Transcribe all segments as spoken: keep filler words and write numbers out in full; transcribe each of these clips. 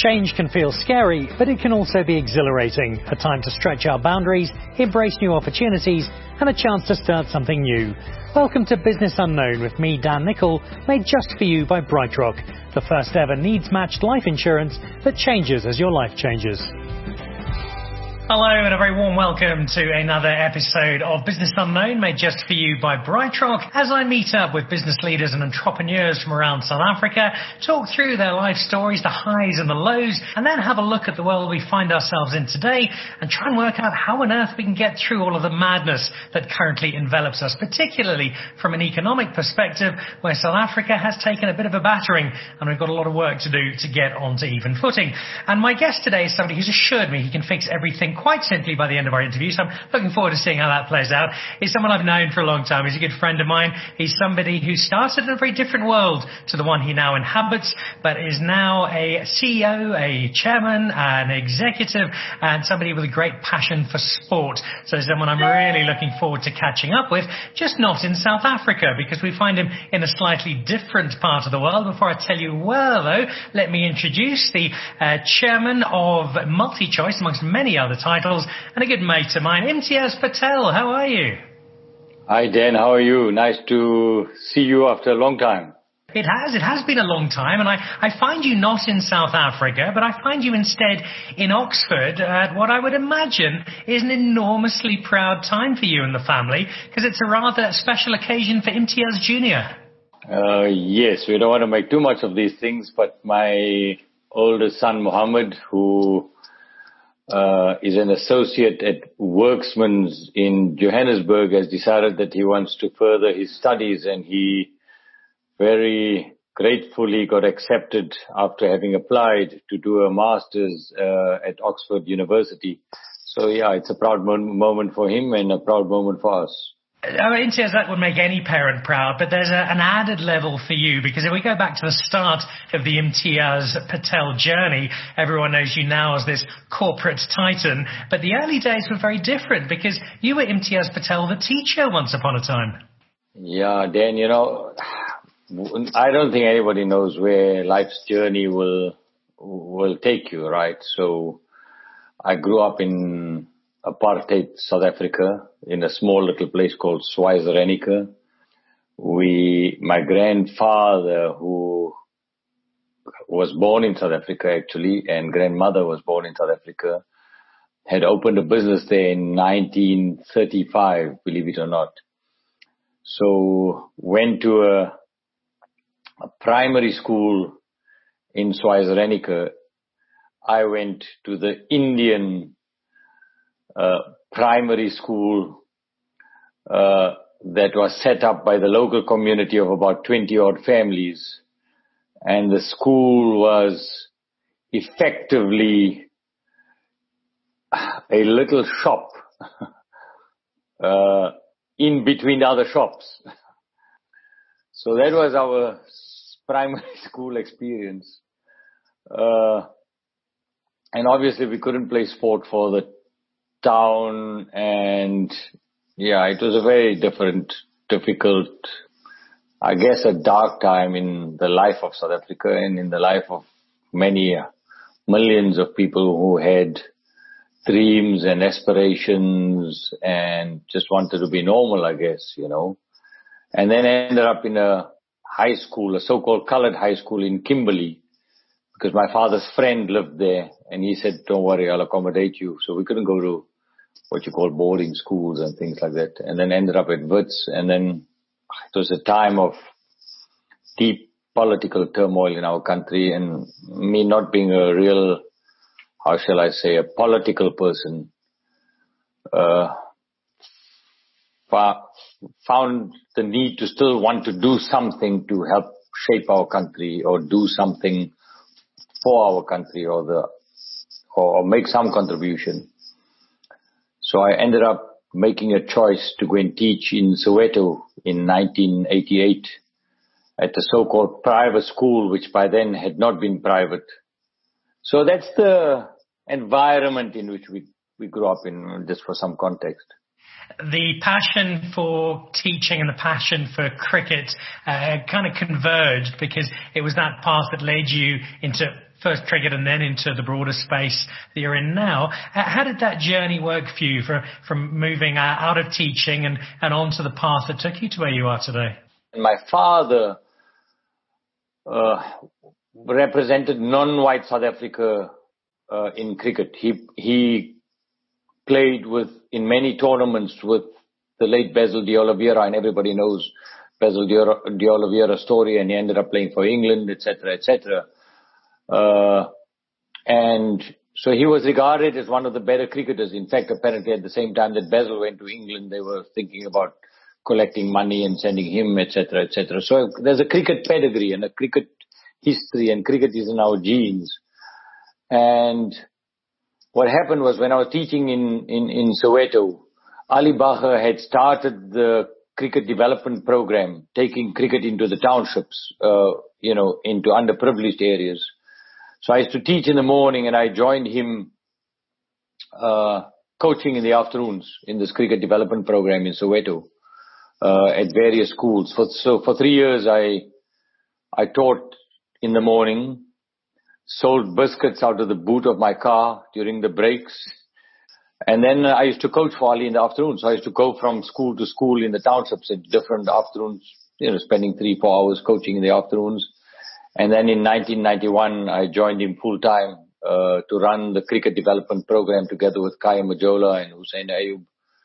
Change can feel scary, but it can also be exhilarating. A time to stretch our boundaries, embrace new opportunities, and a chance to start something new. Welcome to Business Unknown with me, Dan Nichol, made just for you by BrightRock, the first ever needs-matched life insurance that changes as your life changes. Hello and a very warm welcome to another episode of Business Unknown, made just for you by BrightRock, as I meet up with business leaders and entrepreneurs from around South Africa, talk through their life stories, the highs and the lows, and then have a look at the world we find ourselves in today and try and work out how on earth we can get through all of the madness that currently envelops us, particularly from an economic perspective where South Africa has taken a bit of a battering and we've got a lot of work to do to get onto even footing. And my guest today is somebody who's assured me he can fix everything quite simply by the end of our interview, so I'm looking forward to seeing how that plays out. He's someone I've known for a long time. He's a good friend of mine. He's somebody who started in a very different world to the one he now inhabits, but is now a C E O, a chairman, an executive, and somebody with a great passion for sport. So someone I'm really looking forward to catching up with, just not in South Africa, because we find him in a slightly different part of the world. Before I tell you where, though, let me introduce the uh, chairman of MultiChoice, amongst many other titles, and a good mate of mine, Imtiaz Patel. How are you? Hi, Dan. How are you? Nice to see you after a long time. It has. It has been a long time, and I, I find you not in South Africa, but I find you instead in Oxford at what I would imagine is an enormously proud time for you and the family, because it's a rather special occasion for Imtiaz Junior Uh, yes, we don't want to make too much of these things, but my oldest son, Mohammed, who Uh, is an associate at Worksman's in Johannesburg, has decided that he wants to further his studies, and he very gratefully got accepted after having applied to do a master's uh, at Oxford University. So yeah, it's a proud mo- moment for him and a proud moment for us. I mean, that would make any parent proud, but there's a, an added level for you, because if we go back to the start of the Imtiaz Patel journey, everyone knows you now as this corporate titan, but the early days were very different, because you were Imtiaz Patel, the teacher, once upon a time. Yeah, Dan, you know, I don't think anybody knows where life's journey will will take you, right? So I grew up in apartheid South Africa, in a small little place called Schweizer-Reneke. We, my grandfather, who was born in South Africa actually, and grandmother was born in South Africa, had opened a business there in nineteen thirty-five, believe it or not. So went to a, a primary school in Schweizer-Reneke. I went to the Indian Uh, primary school uh, that was set up by the local community of about twenty odd families, and the school was effectively a little shop uh, in between other shops. So that was our primary school experience, uh, and obviously we couldn't play sport for the town, and yeah, it was a very different, difficult, I guess a dark time in the life of South Africa and in the life of many millions of people who had dreams and aspirations and just wanted to be normal, I guess, you know. And then I ended up in a high school, a so-called colored high school in Kimberley, because my father's friend lived there, and he said, don't worry, I'll accommodate you. So we couldn't go to what you call boarding schools and things like that. And then ended up at Wits. And then it was a time of deep political turmoil in our country, and me not being a real, how shall I say, a political person, uh, found the need to still want to do something to help shape our country, or do something for our country, or the, or make some contribution. So I ended up making a choice to go and teach in Soweto in nineteen eighty-eight at the so-called private school, which by then had not been private. So that's the environment in which we, we grew up in, just for some context. The passion for teaching and the passion for cricket uh, kind of converged, because it was that path that led you into first cricket and then into the broader space that you're in now. Uh, how did that journey work for you for, from moving uh, out of teaching and, and onto the path that took you to where you are today? My father uh, represented non-white South Africa uh, in cricket. He he played with in many tournaments with the late Basil de Oliveira, and everybody knows Basil de Oliveira's story, and he ended up playing for England, et cetera, et cetera. Uh, and so he was regarded as one of the better cricketers. In fact, apparently at the same time that Basil went to England, they were thinking about collecting money and sending him, et cetera, et cetera. So there's a cricket pedigree and a cricket history, and cricket is in our genes. And what happened was when I was teaching in, in, in Soweto, Ali Bacher had started the cricket development program, taking cricket into the townships, uh, you know, into underprivileged areas. So I used to teach in the morning, and I joined him uh, coaching in the afternoons in this cricket development program in Soweto uh, at various schools. For, so for three years, I I taught in the morning, sold biscuits out of the boot of my car during the breaks. And then I used to coach for Ali in the afternoon. So I used to go from school to school in the townships at different afternoons, you know, spending three, four hours coaching in the afternoons. And then in nineteen ninety-one, I joined him full time uh, to run the cricket development program together with Kaya Majola and Hussein Ayub.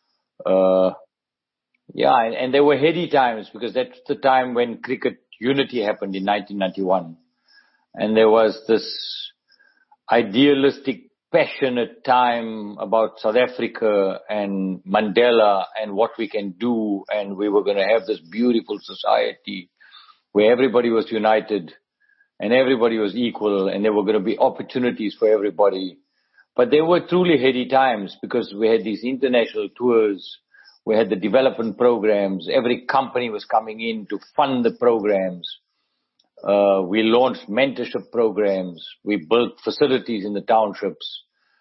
Uh, yeah, and, and there were heady times because that's the time when cricket unity happened in nineteen ninety-one. And there was this idealistic, passionate time about South Africa and Mandela and what we can do. And we were going to have this beautiful society where everybody was united and everybody was equal, and there were going to be opportunities for everybody. But they were truly heady times because we had these international tours. We had the development programs. Every company was coming in to fund the programs. Uh, we launched mentorship programs. We built facilities in the townships.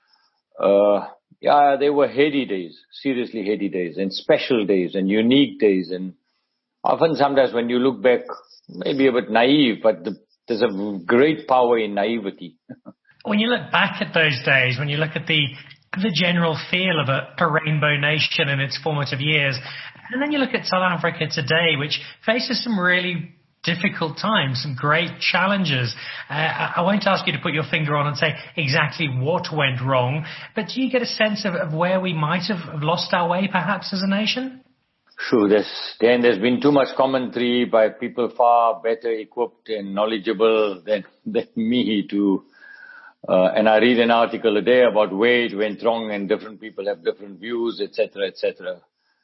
Uh, yeah, they were heady days, seriously heady days, and special days and unique days. And often sometimes when you look back, maybe a bit naive, but the, there's a great power in naivety. When you look back at those days, when you look at the the general feel of a, a rainbow nation in its formative years, and then you look at South Africa today, which faces some really difficult times, some great challenges. Uh, I won't ask you to put your finger on and say exactly what went wrong, but do you get a sense of, of where we might have lost our way perhaps as a nation? Sure, there's, then there's been too much commentary by people far better equipped and knowledgeable than, than me to, uh, and I read an article a day about where it went wrong and different people have different views, et cetera, et cetera.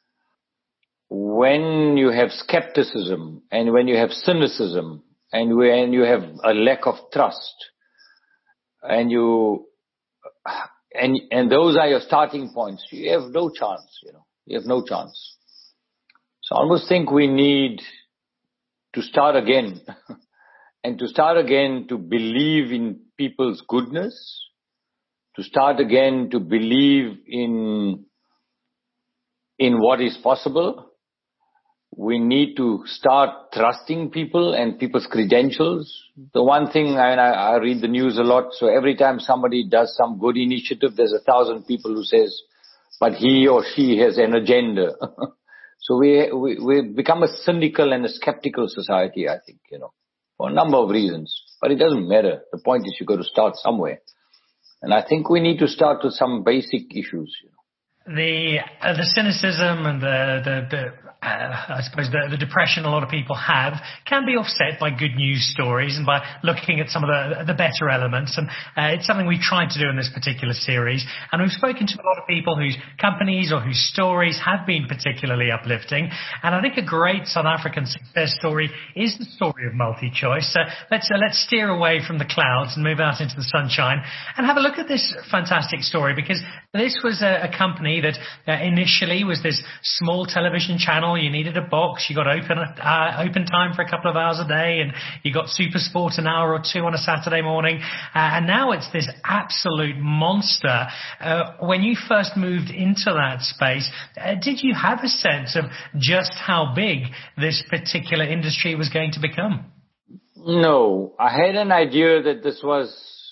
When you have skepticism and when you have cynicism and when you have a lack of trust and you, and, and those are your starting points, you have no chance, you know, you have no chance. So I almost think we need to start again and to start again to believe in people's goodness, to start again to believe in, in what is possible. We need to start trusting people and people's credentials. The one thing, I, I read the news a lot, so every time somebody does some good initiative, there's a thousand people who says, but he or she has an agenda. So we, we, we've become a cynical and a skeptical society, I think, you know, for a number of reasons. But it doesn't matter. The point is you've got to start somewhere. And I think we need to start with some basic issues, you know. The uh, the cynicism and the the, the uh, I suppose the, the depression a lot of people have can be offset by good news stories and by looking at some of the the better elements, and uh, it's something we've tried to do in this particular series. And we've spoken to a lot of people whose companies or whose stories have been particularly uplifting. And I think a great South African success story is the story of MultiChoice. Uh, let's uh, let's steer away from the clouds and move out into the sunshine and have a look at this fantastic story, because this was a, a company that uh, initially was this small television channel. You needed a box, you got open uh, open time for a couple of hours a day, and you got Super Sport an hour or two on a Saturday morning, uh, and now it's this absolute monster. Uh, when you first moved into that space, uh, did you have a sense of just how big this particular industry was going to become? No, I had an idea that this was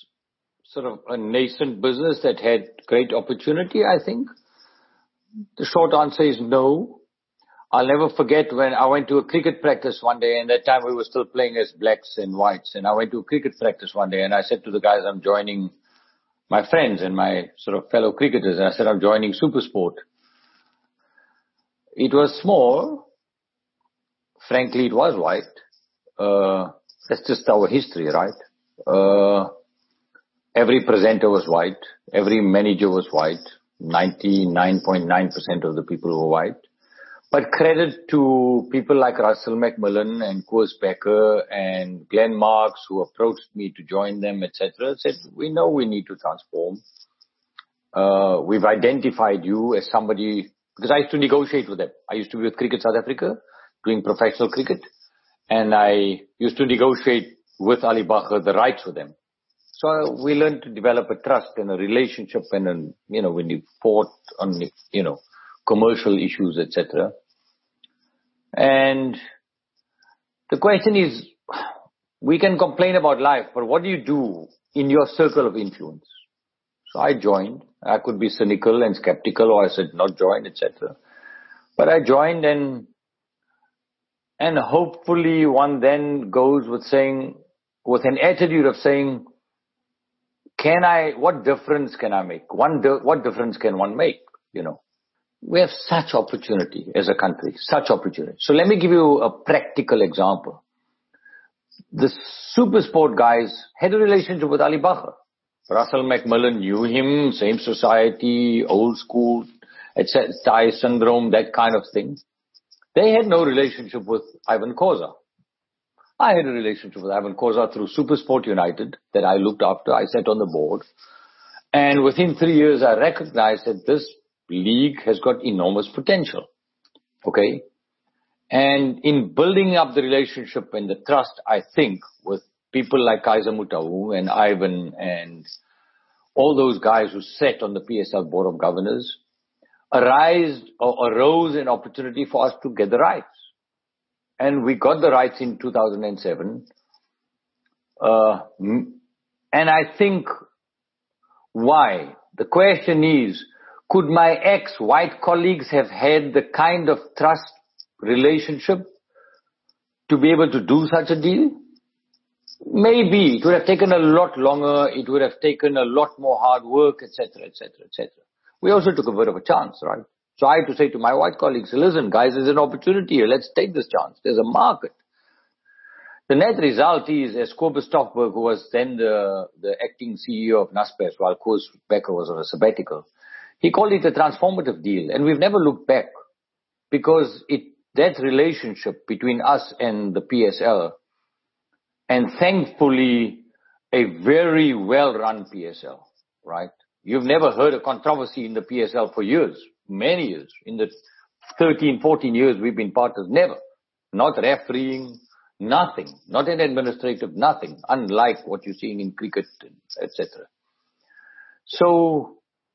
sort of a nascent business that had great opportunity, I think? The short answer is no. I'll never forget when I went to a cricket practice one day, and that time we were still playing as blacks and whites, and I went to a cricket practice one day, and I said to the guys, I'm joining my friends and my sort of fellow cricketers, and I said, I'm joining SuperSport. It was small. Frankly, it was white. Uh, that's just our history, right? Uh, every presenter was white. Every manager was white. ninety-nine point nine percent of the people were white. But credit to people like Russell McMillan and Koos Becker and Glenn Marks, who approached me to join them, et cetera, said, we know we need to transform. Uh, we've identified you as somebody, because I used to negotiate with them. I used to be with Cricket South Africa, doing professional cricket, and I used to negotiate with Ali Bacher the rights for them. So we learned to develop a trust and a relationship, and, an, you know, when you fought on, you know, commercial issues, et cetera. And the question is, we can complain about life, but what do you do in your circle of influence? So I joined. I could be cynical and skeptical, or I said not join, et cetera. But I joined, and and hopefully one then goes with saying, with an attitude of saying, can I, what difference can I make? One, di- what difference can one make, you know? We have such opportunity as a country, such opportunity. So let me give you a practical example. The SuperSport guys had a relationship with Ali Bacher. Russell McMillan knew him, same society, old school, et cetera, Thai syndrome, that kind of thing. They had no relationship with Ivan Khoza. I had a relationship with Ivan Khoza through SuperSport United that I looked after. I sat on the board. And within three years, I recognized that this league has got enormous potential. Okay? And in building up the relationship and the trust, I think, with people like Kaiser Motaung and Ivan and all those guys who sat on the P S L Board of Governors, arise or arose an opportunity for us to get the rights. And we got the rights in two thousand seven. Uh, and I think why? The question is, could my ex-white colleagues have had the kind of trust relationship to be able to do such a deal? Maybe. It would have taken a lot longer. It would have taken a lot more hard work, et cetera, et cetera, et cetera. We also took a bit of a chance, right? So I had to say to my white colleagues, listen, guys, there's an opportunity here. Let's take this chance. There's a market. The net result is, as Kobus Stoffberg, who was then the, the acting C E O of Naspers, while Koos Becker was on a sabbatical, he called it a transformative deal. And we've never looked back, because it, that relationship between us and the P S L, and thankfully a very well-run P S L, right? You've never heard a controversy in the P S L for years, many years. In the thirteen, fourteen years we've been partners, never. Not refereeing, nothing. Not an administrative, nothing. Unlike what you're seeing in cricket, et cetera. So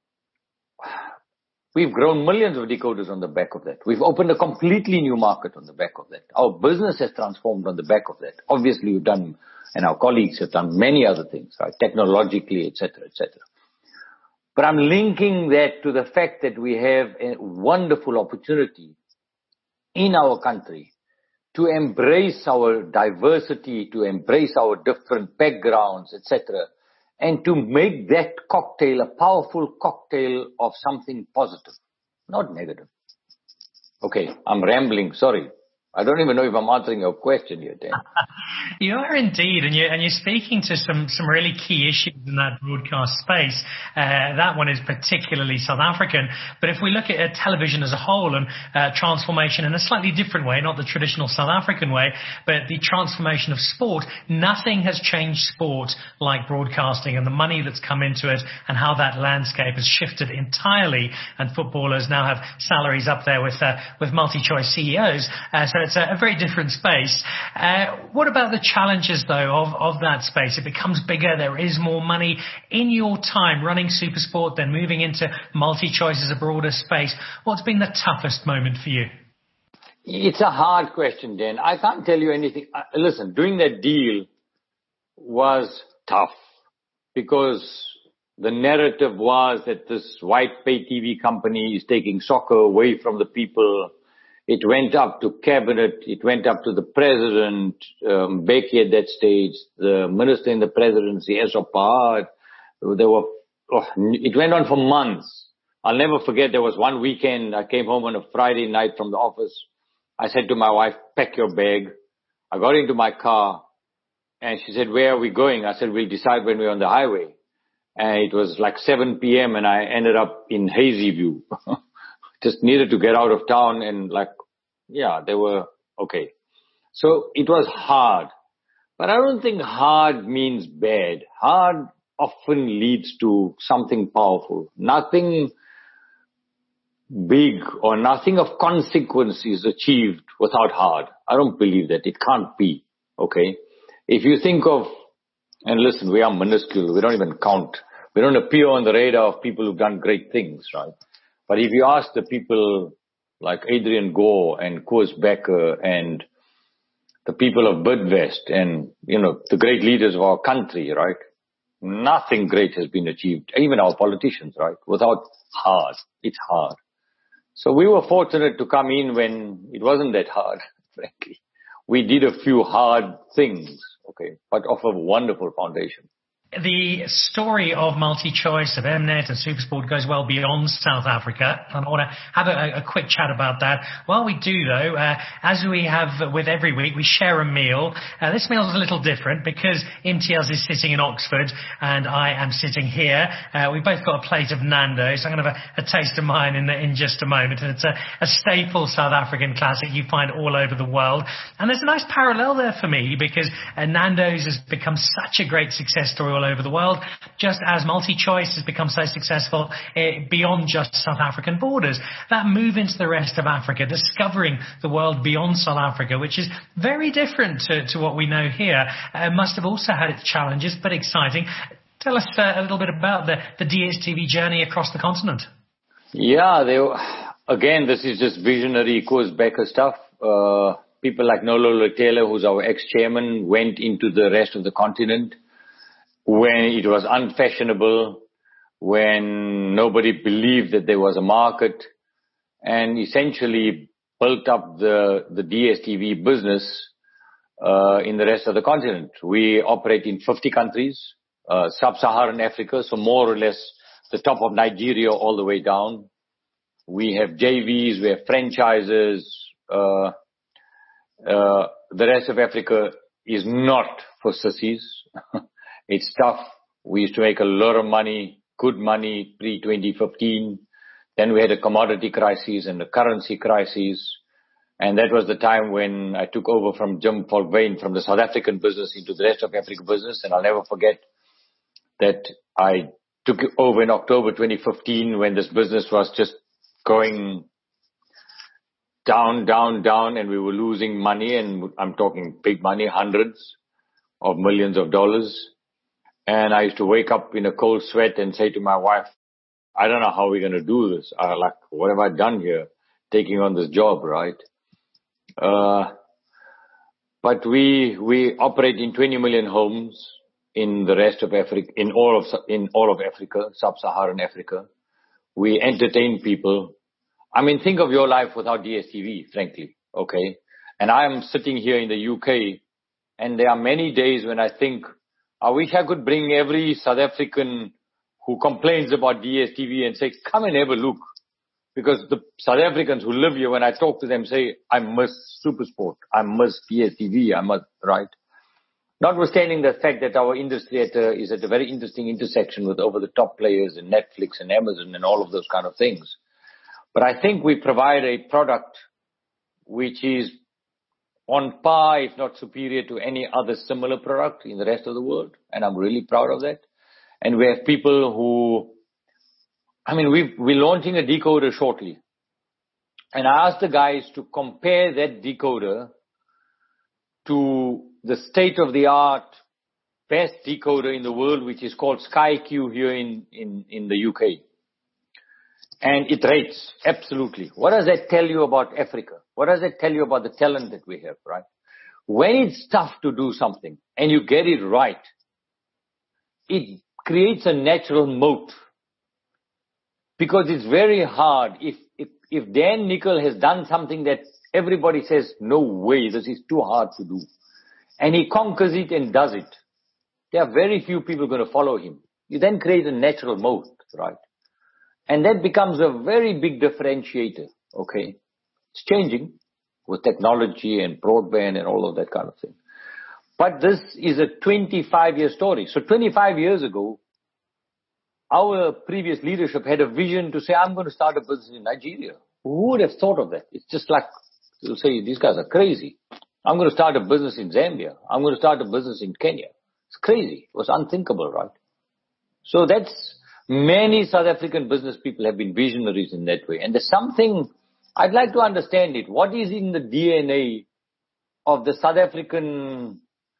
we've grown millions of decoders on the back of that. We've opened a completely new market on the back of that. Our business has transformed on the back of that. Obviously, we've done, and our colleagues have done many other things, right? Technologically, et cetera, et cetera. But I'm linking that to the fact that we have a wonderful opportunity in our country to embrace our diversity, to embrace our different backgrounds, et cetera, and to make that cocktail a powerful cocktail of something positive, not negative. Okay, I'm rambling, sorry. I don't even know if I'm answering your question yet, Dan. You are indeed, and you're, and you're speaking to some, some really key issues in that broadcast space. Uh, that one is particularly South African. But if we look at uh, television as a whole and uh, transformation in a slightly different way, not the traditional South African way, but the transformation of sport, nothing has changed sport like broadcasting and the money that's come into it and how that landscape has shifted entirely. And footballers now have salaries up there with uh, with multi-choice C E Os. Uh, so it's a, a very different space. Uh, what about the challenges, though, of, of that space? It becomes bigger. There is more money. In your time running SuperSport, then moving into multi-choice as a broader space, what's been the toughest moment for you? It's a hard question, Dan. I can't tell you anything. Uh, listen, doing that deal was tough. because the narrative was that this white pay T V company is taking soccer away from the people. It went up to cabinet. It went up to the president, um, Mbeki at that stage, the minister in the presidency, Esop Pahad. There were, oh, it went on for months. I'll never forget, there was one weekend, I came home on a Friday night from the office. I said to my wife, pack your bag. I got into my car and she said, where are we going? I said, we'll decide when we're on the highway. And it was like seven p.m. and I ended up in Hazyview. Just needed to get out of town and like, yeah, they were okay. So it was hard. But I don't think hard means bad. Hard often leads to something powerful. Nothing big or nothing of consequence is achieved without hard. I don't believe that. It can't be. Okay. If you think of, and listen, we are minuscule. We don't even count. We don't appear on the radar of people who've done great things, right? But if you ask the people like Adrian Gore and Koos Becker and the people of Bidvest and, you know, the great leaders of our country, right? Nothing great has been achieved, even our politicians, right? Without hard. It's hard. So we were fortunate to come in when it wasn't that hard, frankly. We did a few hard things, okay, but of a wonderful foundation. The story of MultiChoice, of Mnet and SuperSport goes well beyond South Africa, and I want to have a, a quick chat about that. While we do, though, uh, as we have with every week, we share a meal. Uh, this meal is a little different because Imtiaz is sitting in Oxford and I am sitting here. Uh, we've both got a plate of Nando's. I'm going to have a, a taste of mine in, the, in just a moment. And it's a, a staple South African classic you find all over the world. And there's a nice parallel there for me because uh, Nando's has become such a great success story all over the world, just as MultiChoice has become so successful uh, beyond just South African borders. That move into the rest of Africa, discovering the world beyond South Africa, which is very different to, to what we know here, uh, must have also had its challenges, but exciting. Tell us uh, a little bit about the, the D S T V journey across the continent. Yeah, they, again, this is just visionary Koos Becker stuff. Uh, people like Nolo Taylor, who's our ex-chairman, went into the rest of the continent when it was unfashionable, when nobody believed that there was a market, and essentially built up the, the D S T V business uh, in the rest of the continent. We operate in fifty countries, uh, sub-Saharan Africa, so more or less the top of Nigeria all the way down. We have J Vs, we have franchises. Uh, uh, the rest of Africa is not for sissies. It's tough. We used to make a lot of money, good money, pre twenty fifteen. Then we had a commodity crisis and a currency crisis. And that was the time when I took over from Jim Volkwein from the South African business into the rest of Africa business. And I'll never forget that I took it over in October twenty fifteen when this business was just going down, down, down, and we were losing money. And I'm talking big money, hundreds of millions of dollars. And I used to wake up in a cold sweat and say to my wife, I don't know how we're going to do this. I like, what have I done here? Taking on this job, right? Uh, but we, we operate in twenty million homes in the rest of Africa, in all of, in all of Africa, sub-Saharan Africa. We entertain people. I mean, think of your life without D S T V, frankly. Okay. And I'm sitting here in the U K and there are many days when I think, I wish I could bring every South African who complains about D S T V and say, come and have a look. Because the South Africans who live here, when I talk to them, say, I miss SuperSport. I miss D S T V. I must, right? Notwithstanding the fact that our industry at a, is at a very interesting intersection with over-the-top players and Netflix and Amazon and all of those kind of things. But I think we provide a product which is on par, if not superior to any other similar product in the rest of the world. And I'm really proud of that. And we have people who, I mean, we've, we're launching a decoder shortly. And I asked the guys to compare that decoder to the state-of-the-art best decoder in the world, which is called Sky Q here in, in, in the U K. And it rates, absolutely. What does that tell you about Africa? What does it tell you about the talent that we have, right? When it's tough to do something and you get it right, it creates a natural moat. Because it's very hard. If, if, if Dan Nicol has done something that everybody says, no way, this is too hard to do, and he conquers it and does it, there are very few people going to follow him. You then create a natural moat, right? And that becomes a very big differentiator, okay? It's changing with technology and broadband and all of that kind of thing. But this is a twenty-five year story. So twenty-five years ago, our previous leadership had a vision to say, I'm going to start a business in Nigeria. Who would have thought of that? It's just like, you'll say, these guys are crazy. I'm going to start a business in Zambia. I'm going to start a business in Kenya. It's crazy. It was unthinkable, right? So that's, many South African business people have been visionaries in that way. And there's something, I'd like to understand it. What is in the D N A of the South African,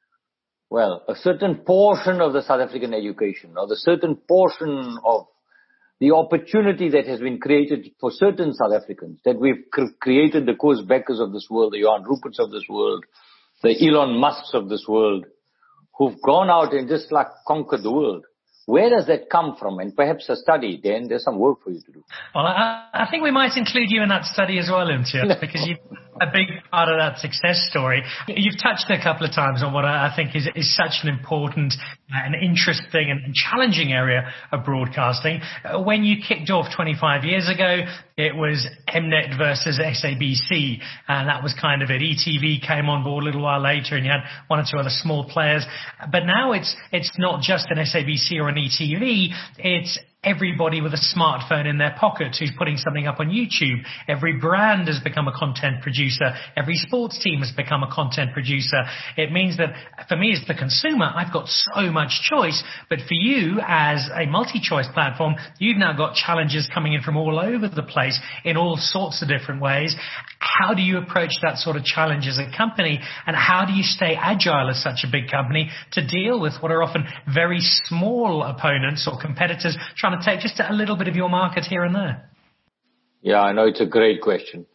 well, a certain portion of the South African education, or the certain portion of the opportunity that has been created for certain South Africans, that we've cr- created the Koos Beckers of this world, the Johan Ruperts of this world, the Elon Musks of this world, who've gone out and just like conquered the world. Where does that come from? And perhaps a study, Dan, there's some work for you to do. Well, I, I think we might include you in that study as well, Imtiaz, because you're a big part of that success story. You've touched a couple of times on what I think is, is such an important and interesting and challenging area of broadcasting. When you kicked off twenty-five years ago, it was Mnet versus S A B C, and that was kind of it. E T V came on board a little while later, and you had one or two other small players. But now it's it's not just an S A B C or an E T V, it's everybody with a smartphone in their pocket who's putting something up on YouTube. Every brand has become a content producer. Every sports team has become a content producer. It means that for me as the consumer, I've got so much choice. But for you as a multi-choice platform, you've now got challenges coming in from all over the place in all sorts of different ways. How do you approach that sort of challenge as a company? And how do you stay agile as such a big company to deal with what are often very small opponents or competitors trying to take just a little bit of your market here and there? Yeah, I know it's a great question,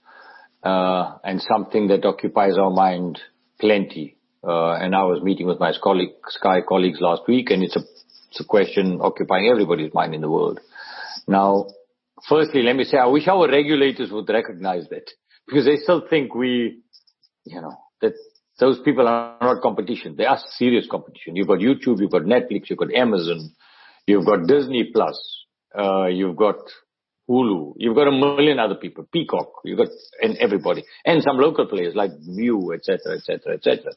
uh, and something that occupies our mind plenty. Uh, and I was meeting with my colleague, Sky colleagues last week, and it's a, it's a question occupying everybody's mind in the world. Now, firstly, let me say, I wish our regulators would recognize that, because they still think we, you know, that those people are not competition. They are serious competition. You've got YouTube, you've got Netflix, you've got Amazon, you've got Disney Plus, uh, you've got Hulu, you've got a million other people, Peacock, you've got, and everybody, and some local players like View, et cetera, et cetera, et cetera.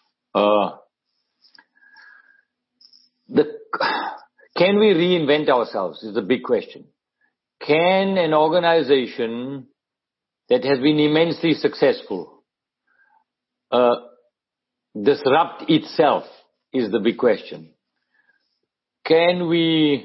Uh, the, can we reinvent ourselves is the big question. Can an organization that has been immensely successful uh, disrupt itself is the big question. Can we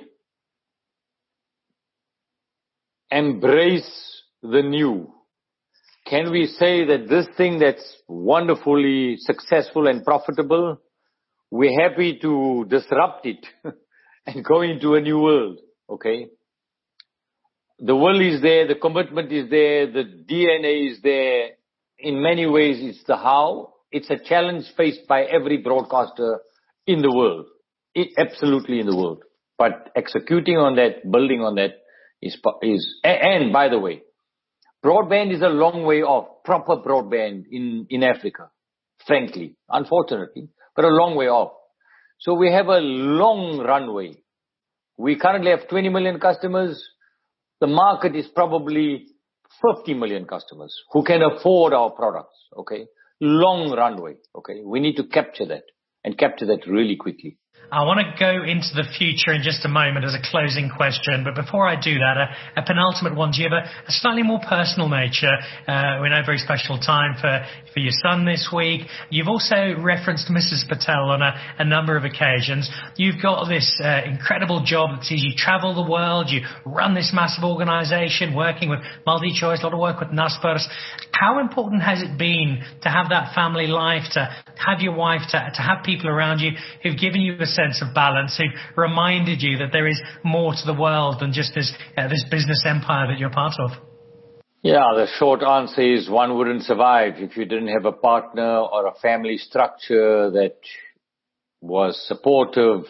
embrace the new? Can we say that this thing that's wonderfully successful and profitable, we're happy to disrupt it and go into a new world, okay? The will is there, the commitment is there, the D N A is there. In many ways, it's the how. It's a challenge faced by every broadcaster in the world. It, absolutely in the world. But executing on that, building on that is, is, and by the way, broadband is a long way off, proper broadband in, in Africa, frankly, unfortunately, but a long way off. So we have a long runway. We currently have twenty million customers. The market is probably fifty million customers who can afford our products, okay? Long runway, okay? We need to capture that and capture that really quickly. I want to go into the future in just a moment as a closing question, but before I do that, a, a penultimate one. Do you have a, a slightly more personal nature? Uh, we know a very special time for, for your son this week. You've also referenced Missus Patel on a, a number of occasions. You've got this uh, incredible job that sees you travel the world. You run this massive organization, working with MultiChoice, a lot of work with Naspers. How important has it been to have that family life, to have your wife, to, to have people around you who've given you a sense of balance, who reminded you that there is more to the world than just this uh, this business empire that you're part of? Yeah, the short answer is one wouldn't survive if you didn't have a partner or a family structure that was supportive,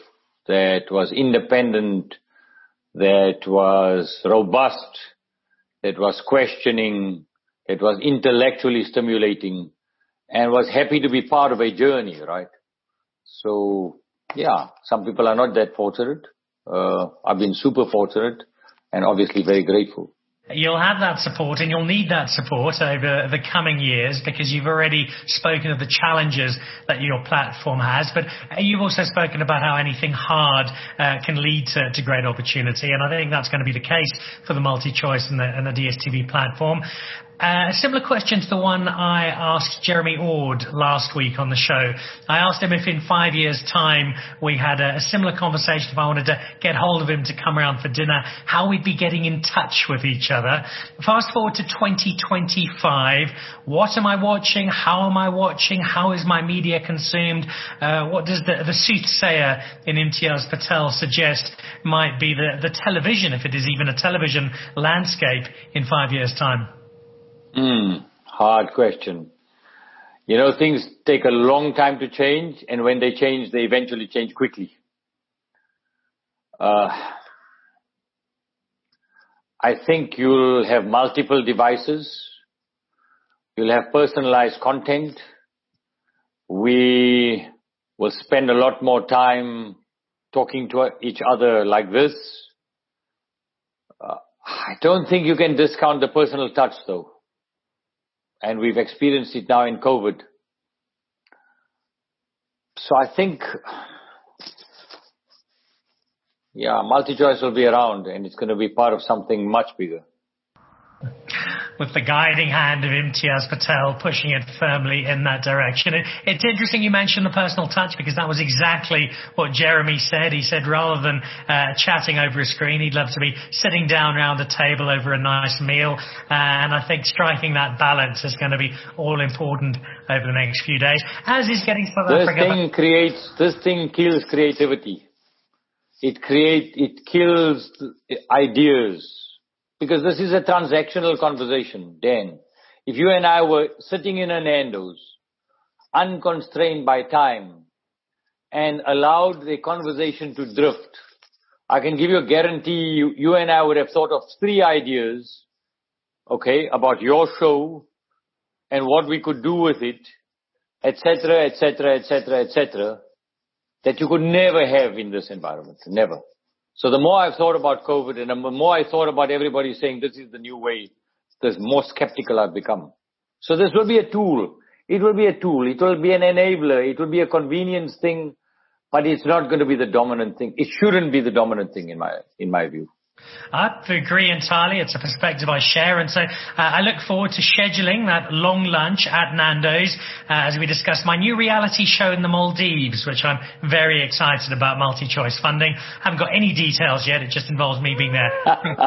that was independent, that was robust, that was questioning, that was intellectually stimulating, and was happy to be part of a journey, right? So, yeah, some people are not that fortunate. Uh, I've been super fortunate and obviously very grateful. You'll have that support, and you'll need that support over the coming years, because you've already spoken of the challenges that your platform has, but you've also spoken about how anything hard uh, can lead to, to great opportunity, and I think that's going to be the case for the MultiChoice and the, and the D S T V platform. Uh, a similar question to the one I asked Jeremy Ord last week on the show. I asked him if in five years' time we had a, a similar conversation, if I wanted to get hold of him to come around for dinner, how we'd be getting in touch with each other. Fast forward to twenty twenty-five. What am I watching? How am I watching? How is my media consumed? Uh, what does the, the soothsayer in Imtiaz Patel suggest might be the, the television, if it is even a television landscape in five years' time? Hmm, hard question. You know, things take a long time to change, and when they change, they eventually change quickly. Uh, I think you'll have multiple devices. You'll have personalized content. We will spend a lot more time talking to each other like this. Uh, I don't think you can discount the personal touch, though. And we've experienced it now in COVID. So I think, yeah, MultiChoice will be around, and it's going to be part of something much bigger. With the guiding hand of Imtiaz Patel pushing it firmly in that direction. It, it's interesting you mentioned the personal touch, because that was exactly what Jeremy said. He said rather than uh, chatting over a screen, he'd love to be sitting down around a table over a nice meal. Uh, and I think striking that balance is going to be all important over the next few days. As is getting South this Africa... Thing creates, this thing kills creativity. It create, it kills ideas. Because this is a transactional conversation, Dan. If you and I were sitting in a Nando's, unconstrained by time, and allowed the conversation to drift, I can give you a guarantee you, you and I would have thought of three ideas, okay, about your show and what we could do with it, et cetera, et cetera, et cetera, et cetera, that you could never have in this environment, never. So the more I've thought about COVID, and the more I thought about everybody saying this is the new way, the more skeptical I've become. So this will be a tool. It will be a tool. It will be an enabler. It will be a convenience thing, but it's not going to be the dominant thing. It shouldn't be the dominant thing in my, in my view. I agree entirely. It's a perspective I share. And so uh, I look forward to scheduling that long lunch at Nando's uh, as we discuss my new reality show in the Maldives, which I'm very excited about, MultiChoice funding. Haven't got any details yet. It just involves me being there.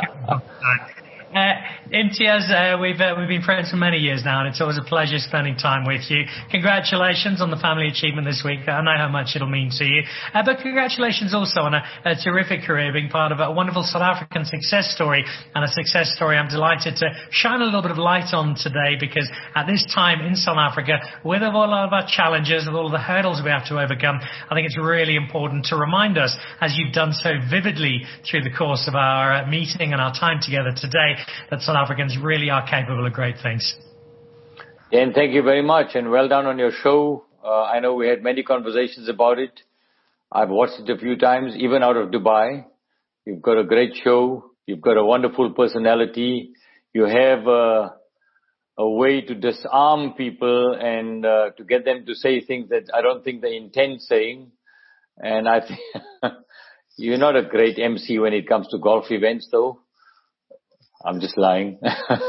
Uh, Imtiaz, uh, we've uh, we've been friends for many years now, and it's always a pleasure spending time with you. Congratulations on the family achievement this week. I know how much it'll mean to you. Uh, but congratulations also on a, a terrific career, being part of a wonderful South African success story, and a success story I'm delighted to shine a little bit of light on today, because at this time in South Africa, with all of our challenges, with all of the hurdles we have to overcome, I think it's really important to remind us, as you've done so vividly through the course of our uh, meeting and our time together today, that South Africans really are capable of great things. Dan, thank you very much, and well done on your show. Uh, I know we had many conversations about it. I've watched it a few times, even out of Dubai. You've got a great show. You've got a wonderful personality. You have uh, a way to disarm people and uh, to get them to say things that I don't think they intend saying. And I think you're not a great M C when it comes to golf events, though. I'm just lying.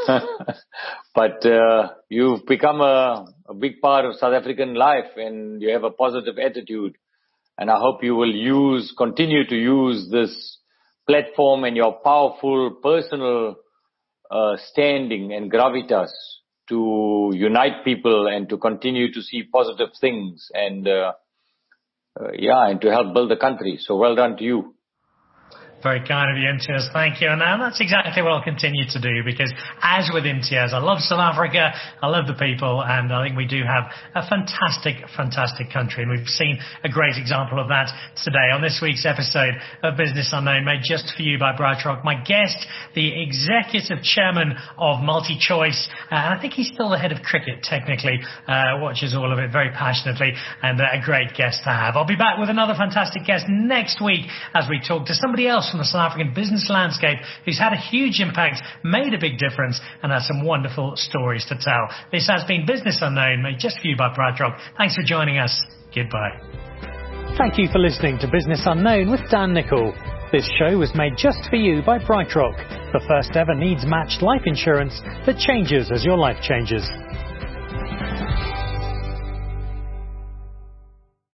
But uh, you've become a, a big part of South African life, and you have a positive attitude. And I hope you will use, continue to use this platform and your powerful personal uh, standing and gravitas to unite people and to continue to see positive things and, uh, uh, yeah, and to help build the country. So well done to you. Very kind of you, Imtiaz. Thank you. And that's exactly what I'll continue to do, because as with Imtiaz, I love South Africa, I love the people, and I think we do have a fantastic, fantastic country. And we've seen a great example of that today on this week's episode of Business Unknown, made just for you by BrightRock. My guest, the executive chairman of MultiChoice, uh, and I think he's still the head of cricket, technically, uh, watches all of it very passionately, and uh, a great guest to have. I'll be back with another fantastic guest next week as we talk to somebody else from the South African business landscape who's had a huge impact, made a big difference, and has some wonderful stories to tell. This has been Business Unknown, made just for you by BrightRock. Thanks for joining us. Goodbye. Thank you for listening to Business Unknown with Dan Nicholl. This show was made just for you by BrightRock, the first ever needs-matched life insurance that changes as your life changes.